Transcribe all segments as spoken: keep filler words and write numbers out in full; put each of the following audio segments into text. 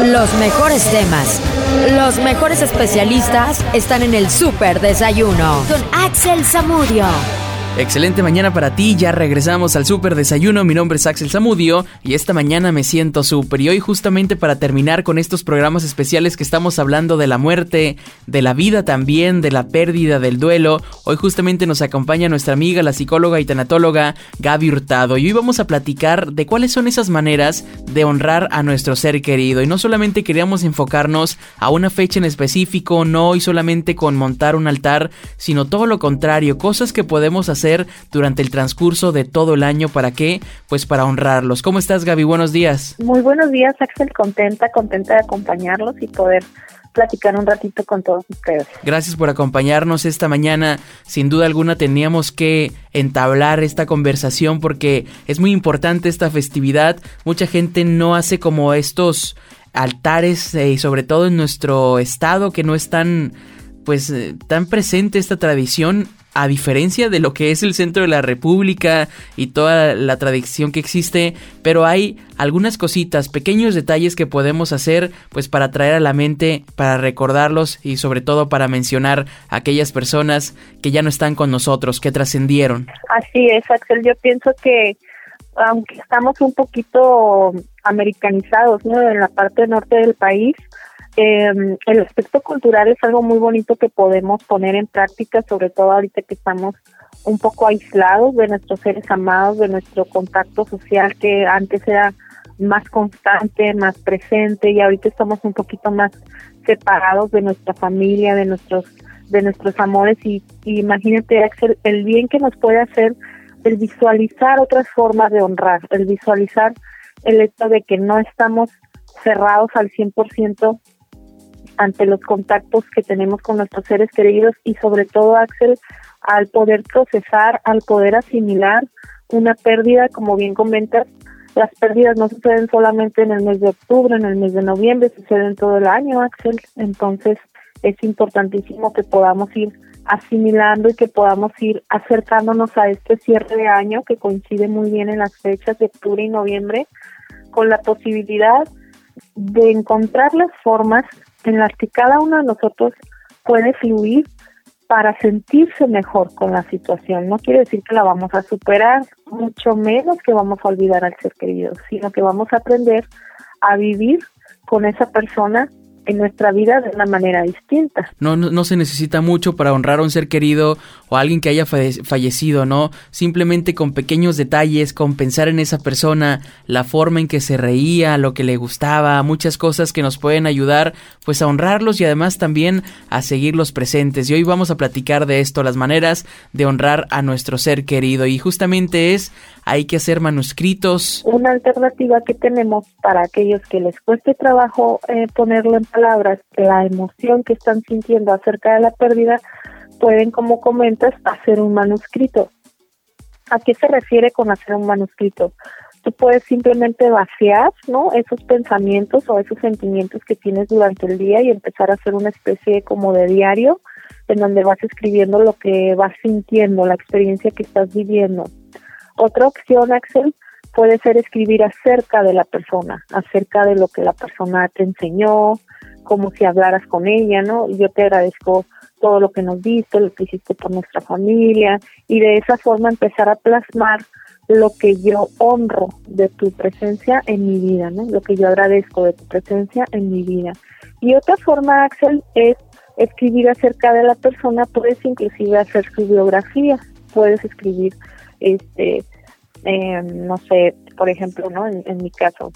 Los mejores temas, los mejores especialistas están en el Súper Desayuno con Axel Zamudio. Excelente mañana para ti, ya regresamos al Súper Desayuno. Mi nombre es Axel Zamudio y esta mañana me siento súper. Y hoy, justamente para terminar con estos programas especiales que estamos hablando de la muerte, de la vida también, de la pérdida, del duelo, hoy justamente nos acompaña nuestra amiga, la psicóloga y tanatóloga Gaby Hurtado. Y hoy vamos a platicar de cuáles son esas maneras de honrar a nuestro ser querido. Y no solamente queríamos enfocarnos a una fecha en específico, no y solamente con montar un altar, sino todo lo contrario, cosas que podemos hacer hacer durante el transcurso de todo el año. ¿Para qué? Pues para honrarlos. ¿Cómo estás, Gaby? Buenos días. Muy buenos días, Axel. Contenta, contenta de acompañarlos y poder platicar un ratito con todos ustedes. Gracias por acompañarnos esta mañana. Sin duda alguna teníamos que entablar esta conversación porque es muy importante esta festividad. Mucha gente no hace como estos altares eh, y sobre todo en nuestro estado que no es tan, pues, eh, tan presente esta tradición. A diferencia de lo que es el centro de la República y toda la tradición que existe, pero hay algunas cositas, pequeños detalles que podemos hacer pues para traer a la mente, para recordarlos y sobre todo para mencionar a aquellas personas que ya no están con nosotros, que trascendieron. Así es, Axel, yo pienso que aunque estamos un poquito americanizados, ¿no?, en la parte norte del país, Eh, el aspecto cultural es algo muy bonito que podemos poner en práctica, sobre todo ahorita que estamos un poco aislados de nuestros seres amados, de nuestro contacto social que antes era más constante, más presente, y ahorita estamos un poquito más separados de nuestra familia, de nuestros de nuestros amores, y, y imagínate, Axel, el bien que nos puede hacer el visualizar otras formas de honrar, el visualizar el hecho de que no estamos cerrados al cien por ciento ante los contactos que tenemos con nuestros seres queridos, y sobre todo, Axel, al poder procesar, al poder asimilar una pérdida. Como bien comentas, las pérdidas no suceden solamente en el mes de octubre, en el mes de noviembre, suceden todo el año, Axel. Entonces es importantísimo que podamos ir asimilando y que podamos ir acercándonos a este cierre de año que coincide muy bien en las fechas de octubre y noviembre, con la posibilidad de encontrar las formas en las que cada uno de nosotros puede fluir para sentirse mejor con la situación. No quiere decir que la vamos a superar, mucho menos que vamos a olvidar al ser querido, sino que vamos a aprender a vivir con esa persona en nuestra vida de una manera distinta. No, no, no se necesita mucho para honrar a un ser querido o a alguien que haya falle- fallecido, ¿no? Simplemente con pequeños detalles, con pensar en esa persona, la forma en que se reía, lo que le gustaba, muchas cosas que nos pueden ayudar pues a honrarlos y además también a seguirlos presentes. Y hoy vamos a platicar de esto, las maneras de honrar a nuestro ser querido, y justamente es, hay que hacer manuscritos. Una alternativa que tenemos para aquellos que les cueste trabajo eh, ponerlo en palabras, la emoción que están sintiendo acerca de la pérdida, pueden, como comentas, hacer un manuscrito. ¿A qué se refiere con hacer un manuscrito? Tú puedes simplemente vaciar, ¿no?, esos pensamientos o esos sentimientos que tienes durante el día y empezar a hacer una especie como de diario en donde vas escribiendo lo que vas sintiendo, la experiencia que estás viviendo. Otra opción, Axel, puede ser escribir acerca de la persona, acerca de lo que la persona te enseñó, como si hablaras con ella, ¿no? Yo te agradezco todo lo que nos diste, lo que hiciste por nuestra familia, y de esa forma empezar a plasmar lo que yo honro de tu presencia en mi vida, ¿no? Lo que yo agradezco de tu presencia en mi vida. Y otra forma, Axel, es escribir acerca de la persona. Puedes inclusive hacer su biografía, puedes escribir, este, eh, no sé, por ejemplo, ¿no? En, en mi caso,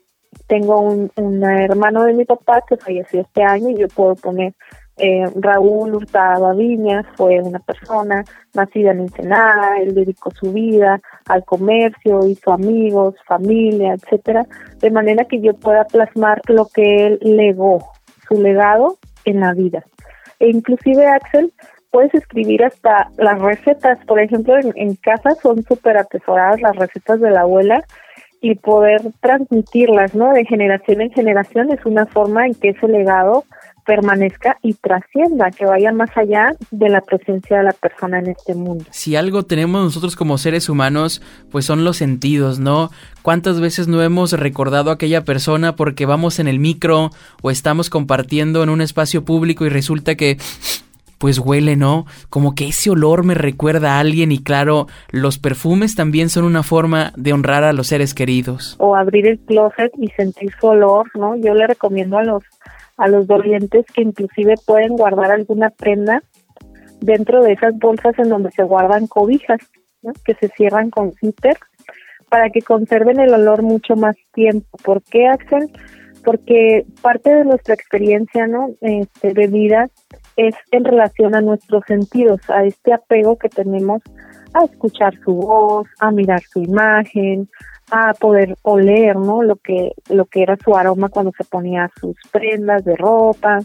tengo un, un hermano de mi papá que falleció este año, y yo puedo poner eh, Raúl Hurtado Aviñas fue una persona nacida en Ensenada, él dedicó su vida al comercio, hizo amigos, familia, etcétera, de manera que yo pueda plasmar lo que él legó, su legado en la vida. E inclusive, Axel, puedes escribir hasta las recetas. Por ejemplo, en, en casa son súper atesoradas las recetas de la abuela, y poder transmitirlas, ¿no?, de generación en generación es una forma en que ese legado permanezca y trascienda, que vaya más allá de la presencia de la persona en este mundo. Si algo tenemos nosotros como seres humanos, pues son los sentidos, ¿no? ¿Cuántas veces no hemos recordado a aquella persona porque vamos en el micro o estamos compartiendo en un espacio público y resulta que pues huele, ¿no? Como que ese olor me recuerda a alguien y claro, los perfumes también son una forma de honrar a los seres queridos. O abrir el closet y sentir su olor, ¿no? Yo le recomiendo a los a los dolientes que inclusive pueden guardar alguna prenda dentro de esas bolsas en donde se guardan cobijas, ¿no? Que se cierran con zipper para que conserven el olor mucho más tiempo. ¿Por qué, Axel? Porque parte de nuestra experiencia, ¿no? Este, de vida es en relación a nuestros sentidos, a este apego que tenemos a escuchar su voz, a mirar su imagen, a poder oler, ¿no? Lo que lo que era su aroma cuando se ponía sus prendas de ropa.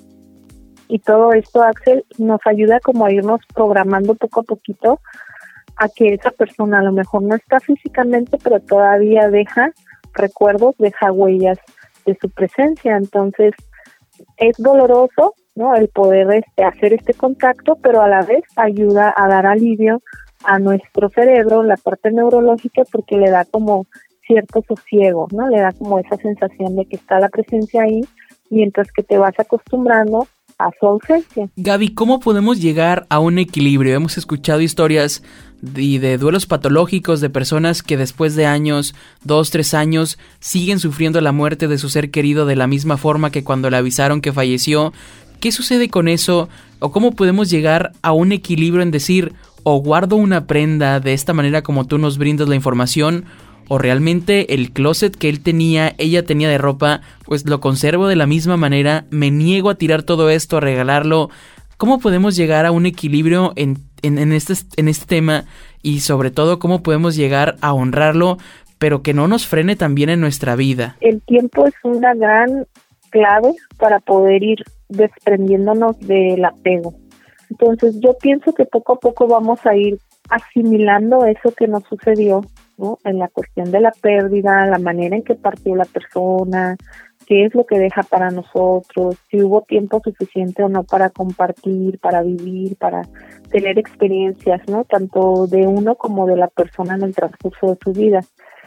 Y todo esto, Axel, nos ayuda como a irnos programando poco a poquito a que esa persona a lo mejor no está físicamente, pero todavía deja recuerdos, deja huellas de su presencia. Entonces, es doloroso, ¿no? El poder este, hacer este contacto, pero a la vez ayuda a dar alivio a nuestro cerebro, la parte neurológica, porque le da como cierto sosiego, ¿no? Le da como esa sensación de que está la presencia ahí, mientras que te vas acostumbrando a su ausencia. Gaby, ¿cómo podemos llegar a un equilibrio? Hemos escuchado historias de, de duelos patológicos de personas que después de años, dos, tres años, siguen sufriendo la muerte de su ser querido de la misma forma que cuando le avisaron que falleció. ¿Qué sucede con eso? ¿O cómo podemos llegar a un equilibrio en decir, o guardo una prenda de esta manera como tú nos brindas la información, o realmente el closet que él tenía, ella tenía de ropa, pues lo conservo de la misma manera, me niego a tirar todo esto, a regalarlo? ¿Cómo podemos llegar a un equilibrio en, en, en, este, en este tema? Y sobre todo, ¿cómo podemos llegar a honrarlo, pero que no nos frene también en nuestra vida? El tiempo es una gran clave para poder ir desprendiéndonos del apego. Entonces yo pienso que poco a poco vamos a ir asimilando eso que nos sucedió, ¿no? En la cuestión de la pérdida, la manera en que partió la persona, qué es lo que deja para nosotros, si hubo tiempo suficiente o no para compartir, para vivir, para tener experiencias, ¿no? Tanto de uno como de la persona en el transcurso de su vida.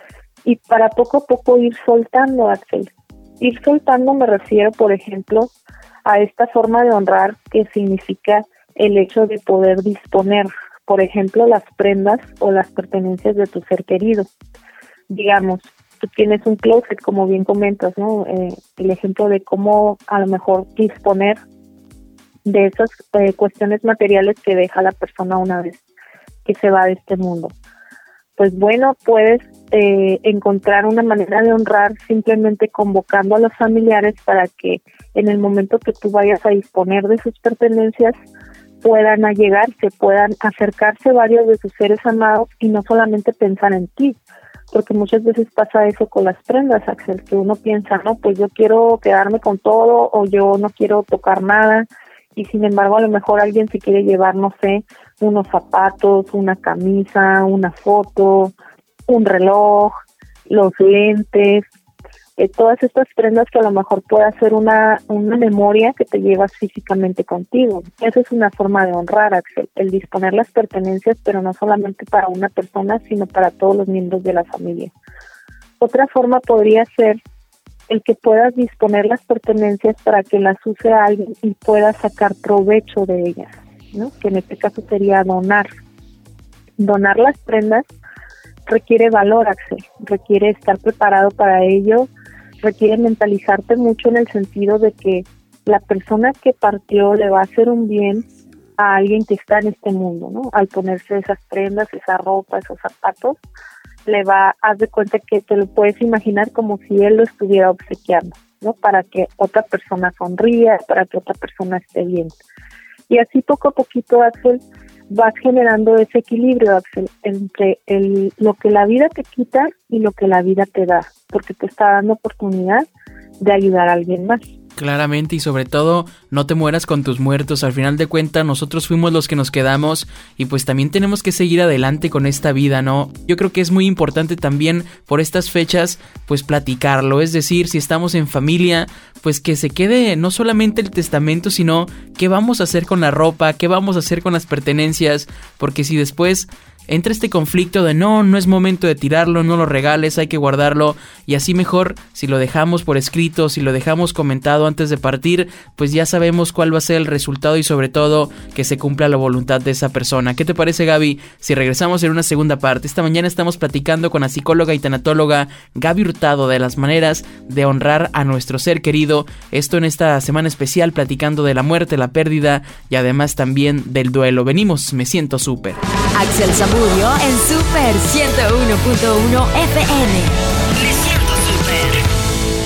Y para poco a poco ir soltando, Axel. Ir soltando me refiero, por ejemplo, a esta forma de honrar que significa el hecho de poder disponer, por ejemplo, las prendas o las pertenencias de tu ser querido. Digamos, tú tienes un closet, como bien comentas, ¿no? Eh, el ejemplo de cómo a lo mejor disponer de esas eh, cuestiones materiales que deja la persona una vez que se va de este mundo. Pues bueno, puedes eh, encontrar una manera de honrar simplemente convocando a los familiares para que en el momento que tú vayas a disponer de sus pertenencias puedan allegarse, puedan acercarse varios de sus seres amados y no solamente pensar en ti, porque muchas veces pasa eso con las prendas, Axel, que uno piensa, no, pues yo quiero quedarme con todo o yo no quiero tocar nada, y sin embargo a lo mejor alguien se quiere llevar, no sé, unos zapatos, una camisa, una foto, un reloj, los lentes, eh, todas estas prendas que a lo mejor puede ser una, una memoria que te llevas físicamente contigo. Esa es una forma de honrar, Axel, el disponer las pertenencias, pero no solamente para una persona, sino para todos los miembros de la familia. Otra forma podría ser el que puedas disponer las pertenencias para que las use a alguien y pueda sacar provecho de ellas, ¿no? Que en este caso sería donar. Donar las prendas requiere valor, Axel, requiere estar preparado para ello, requiere mentalizarte mucho en el sentido de que la persona que partió le va a hacer un bien a alguien que está en este mundo, ¿no? Al ponerse esas prendas, esa ropa, esos zapatos, le va, haz de cuenta que te lo puedes imaginar como si él lo estuviera obsequiando, ¿no? Para que otra persona sonría, para que otra persona esté bien. Y así poco a poquito, Axel, vas generando ese equilibrio, Axel, entre el, lo que la vida te quita y lo que la vida te da, porque te está dando oportunidad de ayudar a alguien más. Claramente, y sobre todo, no te mueras con tus muertos. Al final de cuentas, nosotros fuimos los que nos quedamos y pues también tenemos que seguir adelante con esta vida, ¿no? Yo creo que es muy importante también por estas fechas, pues platicarlo. Es decir, si estamos en familia, pues que se quede no solamente el testamento, sino qué vamos a hacer con la ropa, qué vamos a hacer con las pertenencias, porque si después entra este conflicto de no, no es momento de tirarlo, no lo regales, hay que guardarlo, y así mejor si lo dejamos por escrito, si lo dejamos comentado antes de partir, pues ya sabemos cuál va a ser el resultado y sobre todo que se cumpla la voluntad de esa persona. ¿Qué te parece, Gaby, si regresamos en una segunda parte? Esta mañana estamos platicando con la psicóloga y tanatóloga Gaby Hurtado de las maneras de honrar a nuestro ser querido, esto en esta semana especial platicando de la muerte, la pérdida y además también del duelo. Venimos, me siento súper. Axel Zamudio en Super ciento uno punto uno F M. Me siento súper.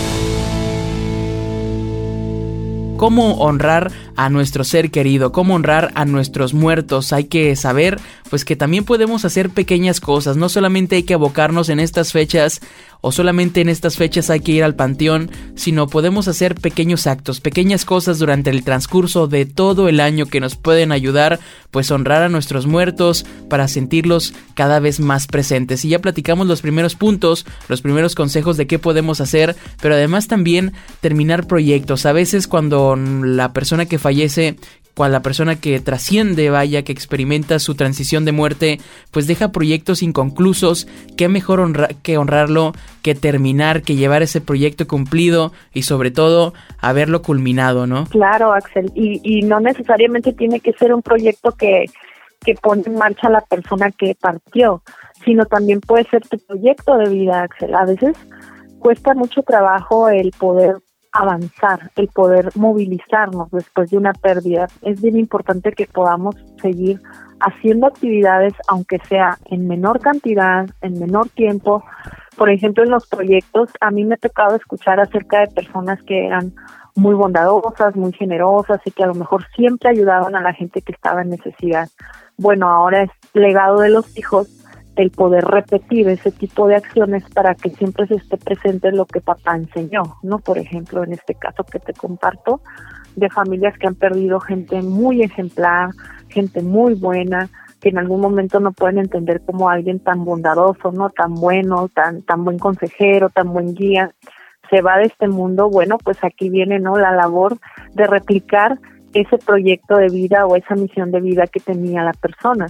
¿Cómo honrar a nuestro ser querido? ¿Cómo honrar a nuestros muertos? Hay que saber, pues, que también podemos hacer pequeñas cosas. No solamente hay que abocarnos en estas fechas o solamente en estas fechas hay que ir al panteón, sino podemos hacer pequeños actos, pequeñas cosas durante el transcurso de todo el año que nos pueden ayudar, pues, a honrar a nuestros muertos para sentirlos cada vez más presentes. Y ya platicamos los primeros puntos, los primeros consejos de qué podemos hacer, pero además también terminar proyectos. A veces cuando la persona que fallece, cuando la persona que trasciende, vaya, que experimenta su transición de muerte, pues deja proyectos inconclusos, qué mejor honra- que honrarlo, que terminar, que llevar ese proyecto cumplido y sobre todo haberlo culminado, ¿no? Claro, Axel, y, y no necesariamente tiene que ser un proyecto que, que pone en marcha la persona que partió, sino también puede ser tu proyecto de vida, Axel. A veces cuesta mucho trabajo el poder avanzar, el poder movilizarnos después de una pérdida. Es bien importante que podamos seguir haciendo actividades, aunque sea en menor cantidad, en menor tiempo. Por ejemplo, en los proyectos, a mí me ha tocado escuchar acerca de personas que eran muy bondadosas, muy generosas y que a lo mejor siempre ayudaban a la gente que estaba en necesidad. Bueno, ahora es legado de los hijos el poder repetir ese tipo de acciones para que siempre se esté presente lo que papá enseñó, ¿no? Por ejemplo, en este caso que te comparto, de familias que han perdido gente muy ejemplar, gente muy buena, que en algún momento no pueden entender cómo alguien tan bondadoso, ¿no? Tan bueno, tan, tan buen consejero, tan buen guía, se va de este mundo. Bueno, pues aquí viene, ¿no?, la labor de replicar ese proyecto de vida o esa misión de vida que tenía la persona.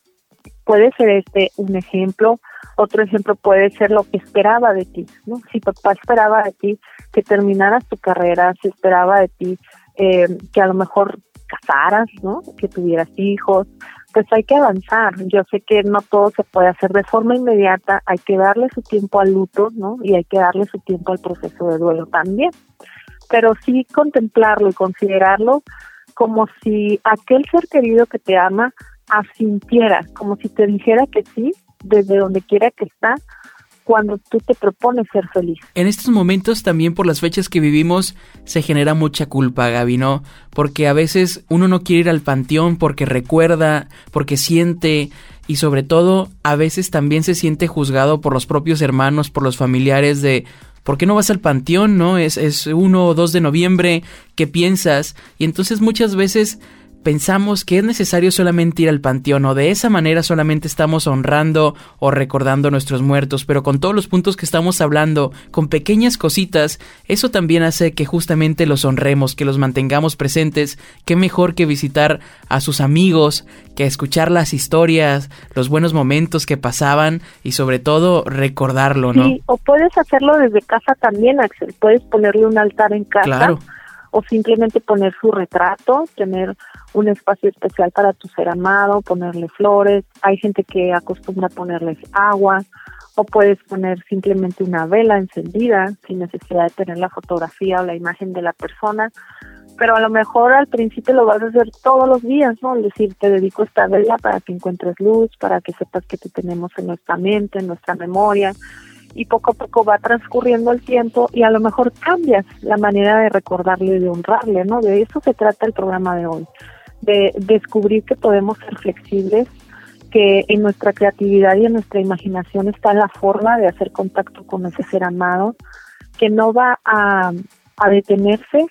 Puede ser este un ejemplo, otro ejemplo puede ser lo que esperaba de ti, ¿no? Si papá esperaba de ti que terminaras tu carrera, si esperaba de ti eh, que a lo mejor casaras, ¿no?, que tuvieras hijos, pues hay que avanzar. Yo sé que no todo se puede hacer de forma inmediata, hay que darle su tiempo al luto, ¿no?, y hay que darle su tiempo al proceso de duelo también, pero sí contemplarlo y considerarlo como si aquel ser querido que te ama asintiera, como si te dijera que sí, desde donde quiera que está, cuando tú te propones ser feliz. En estos momentos también por las fechas que vivimos se genera mucha culpa, Gaby, ¿no? Porque a veces uno no quiere ir al panteón porque recuerda, porque siente y sobre todo a veces también se siente juzgado por los propios hermanos, por los familiares de ¿por qué no vas al panteón, no? Es, es uno o dos de noviembre, ¿qué piensas? Y entonces muchas veces pensamos que es necesario solamente ir al panteón o de esa manera solamente estamos honrando o recordando a nuestros muertos, pero con todos los puntos que estamos hablando, con pequeñas cositas, eso también hace que justamente los honremos, que los mantengamos presentes. Qué mejor que visitar a sus amigos, que escuchar las historias, los buenos momentos que pasaban y sobre todo recordarlo, ¿no? Sí, o puedes hacerlo desde casa también, Axel, puedes ponerle un altar en casa. Claro. O simplemente poner su retrato, tener un espacio especial para tu ser amado, ponerle flores. Hay gente que acostumbra ponerles agua, o puedes poner simplemente una vela encendida sin necesidad de tener la fotografía o la imagen de la persona. Pero a lo mejor al principio lo vas a hacer todos los días, ¿no? Es decir, te dedico esta vela para que encuentres luz, para que sepas que te tenemos en nuestra mente, en nuestra memoria. Y poco a poco va transcurriendo el tiempo y a lo mejor cambias la manera de recordarle y de honrarle, ¿no? De eso se trata el programa de hoy, de descubrir que podemos ser flexibles, que en nuestra creatividad y en nuestra imaginación está la forma de hacer contacto con ese ser amado, que no va a, a detenerse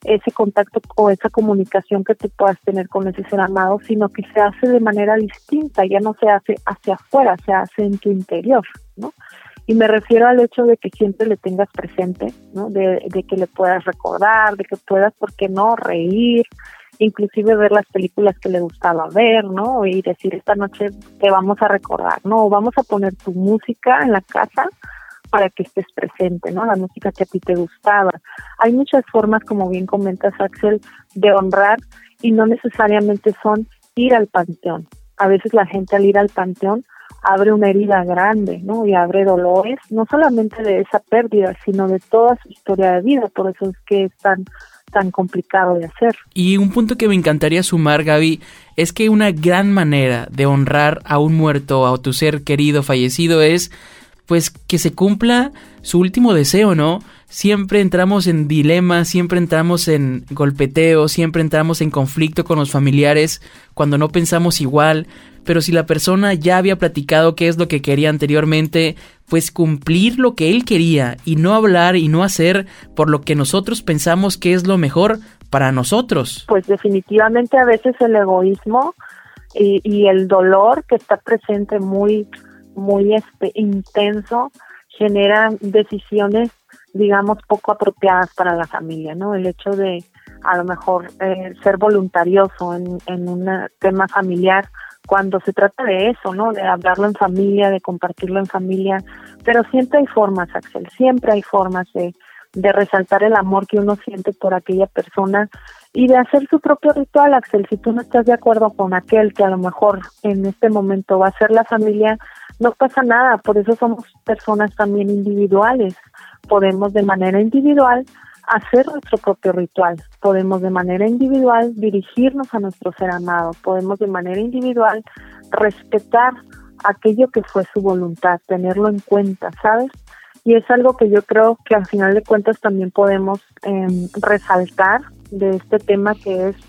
ese contacto o esa comunicación que tú puedas tener con ese ser amado, sino que se hace de manera distinta, ya no se hace hacia afuera, se hace en tu interior, ¿no? Y me refiero al hecho de que siempre le tengas presente, ¿no? De, de que le puedas recordar, de que puedas, ¿por qué no?, reír, inclusive ver las películas que le gustaba ver, ¿no? Y decir, esta noche te vamos a recordar, ¿no? O vamos a poner tu música en la casa para que estés presente, ¿no? La música que a ti te gustaba. Hay muchas formas, como bien comentas, Axel, de honrar, y no necesariamente son ir al panteón. A veces la gente al ir al panteón abre una herida grande, ¿no? Y abre dolores, no solamente de esa pérdida, sino de toda su historia de vida. Por eso es que es tan tan complicado de hacer. Y un punto que me encantaría sumar, Gaby, es que una gran manera de honrar a un muerto, a tu ser querido fallecido, es pues que se cumpla su último deseo, ¿no? Siempre entramos en dilemas, siempre entramos en golpeteo, siempre entramos en conflicto con los familiares cuando no pensamos igual, pero si la persona ya había platicado qué es lo que quería anteriormente, pues cumplir lo que él quería y no hablar y no hacer por lo que nosotros pensamos que es lo mejor para nosotros. Pues definitivamente a veces el egoísmo y, y el dolor que está presente muy muy este intenso genera decisiones, digamos, poco apropiadas para la familia, ¿no? El hecho de a lo mejor eh, ser voluntarioso en, en un tema familiar, cuando se trata de eso, ¿no? De hablarlo en familia, de compartirlo en familia, pero siempre hay formas, Axel, siempre hay formas de, de resaltar el amor que uno siente por aquella persona y de hacer su propio ritual, Axel. Si tú no estás de acuerdo con aquel que a lo mejor en este momento va a ser la familia, no pasa nada, por eso somos personas también individuales. Podemos de manera individual hacer nuestro propio ritual, podemos de manera individual dirigirnos a nuestro ser amado, podemos de manera individual respetar aquello que fue su voluntad, tenerlo en cuenta, ¿sabes? Y es algo que yo creo que al final de cuentas también podemos eh, resaltar de este tema, que es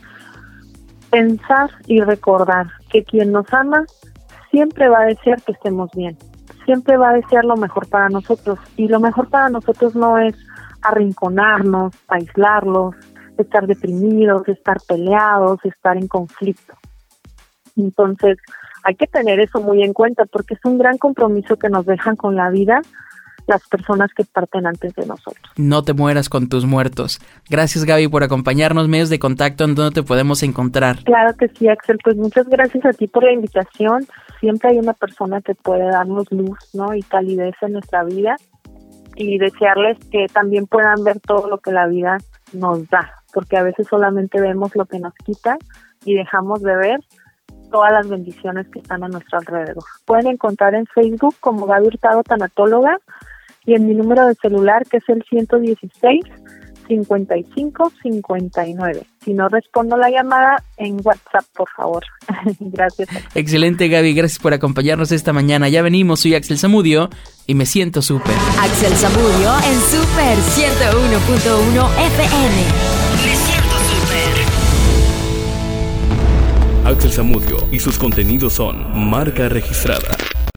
pensar y recordar que quien nos ama siempre va a desear que estemos bien, siempre va a desear lo mejor para nosotros, y lo mejor para nosotros no es arrinconarnos, aislarlos, estar deprimidos, estar peleados, estar en conflicto. Entonces hay que tener eso muy en cuenta, porque es un gran compromiso que nos dejan con la vida las personas que parten antes de nosotros. No te mueras con tus muertos. Gracias, Gaby, por acompañarnos. Medios de contacto, ¿en dónde te podemos encontrar? Claro que sí, Axel. Pues muchas gracias a ti por la invitación. Siempre hay una persona que puede darnos luz, ¿no? Y calidez en nuestra vida. Y desearles que también puedan ver todo lo que la vida nos da, porque a veces solamente vemos lo que nos quita y dejamos de ver todas las bendiciones que están a nuestro alrededor. Pueden encontrar en Facebook como Gaby Hurtado Tanatóloga, y en mi número de celular, que es el ciento dieciséis, cincuenta y cinco, cincuenta y nueve. Si no respondo la llamada, en WhatsApp, por favor. Gracias. Excelente, Gaby, gracias por acompañarnos esta mañana. Ya venimos, soy Axel Zamudio y me siento súper. Axel Zamudio en Super ciento uno punto uno F M. Me siento súper. Axel Zamudio y sus contenidos son marca registrada.